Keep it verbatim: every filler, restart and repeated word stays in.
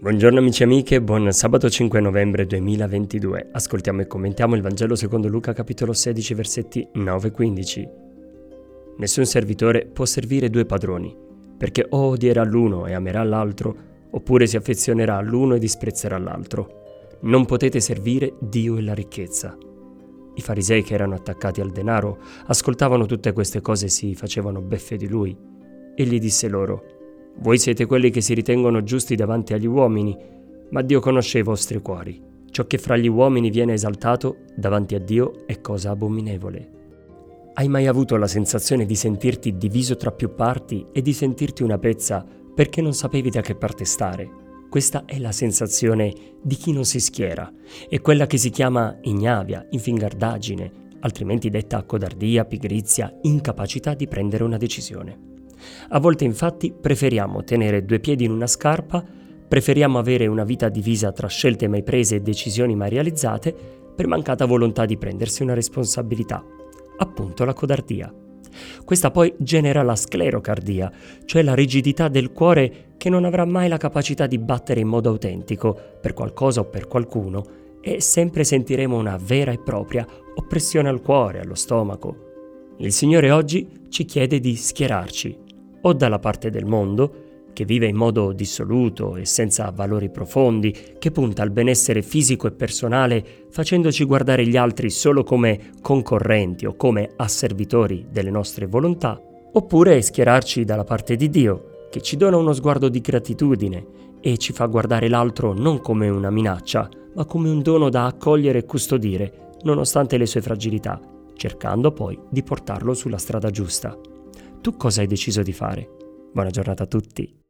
Buongiorno amici e amiche, buon sabato cinque novembre duemilaventidue. Ascoltiamo e commentiamo il Vangelo secondo Luca capitolo sedici versetti nove quindici. Nessun servitore può servire due padroni, perché o odierà l'uno e amerà l'altro, oppure si affezionerà all'uno e disprezzerà l'altro. Non potete servire Dio e la ricchezza. I farisei, che erano attaccati al denaro, ascoltavano tutte queste cose e si facevano beffe di lui. Egli disse loro: voi siete quelli che si ritengono giusti davanti agli uomini, ma Dio conosce i vostri cuori. Ciò che fra gli uomini viene esaltato, davanti a Dio è cosa abominevole. Hai mai avuto la sensazione di sentirti diviso tra più parti e di sentirti una pezza perché non sapevi da che parte stare? Questa è la sensazione di chi non si schiera. È quella che si chiama ignavia, infingardaggine, altrimenti detta codardia, pigrizia, incapacità di prendere una decisione. A volte infatti preferiamo tenere due piedi in una scarpa, preferiamo avere una vita divisa tra scelte mai prese e decisioni mai realizzate per mancata volontà di prendersi una responsabilità, appunto la codardia. Questa poi genera la sclerocardia, cioè la rigidità del cuore che non avrà mai la capacità di battere in modo autentico per qualcosa o per qualcuno, e sempre sentiremo una vera e propria oppressione al cuore, allo stomaco. Il Signore oggi ci chiede di schierarci, o dalla parte del mondo, che vive in modo dissoluto e senza valori profondi, che punta al benessere fisico e personale, facendoci guardare gli altri solo come concorrenti o come asservitori delle nostre volontà, oppure schierarci dalla parte di Dio, che ci dona uno sguardo di gratitudine e ci fa guardare l'altro non come una minaccia, ma come un dono da accogliere e custodire, nonostante le sue fragilità, cercando poi di portarlo sulla strada giusta. Tu cosa hai deciso di fare? Buona giornata a tutti.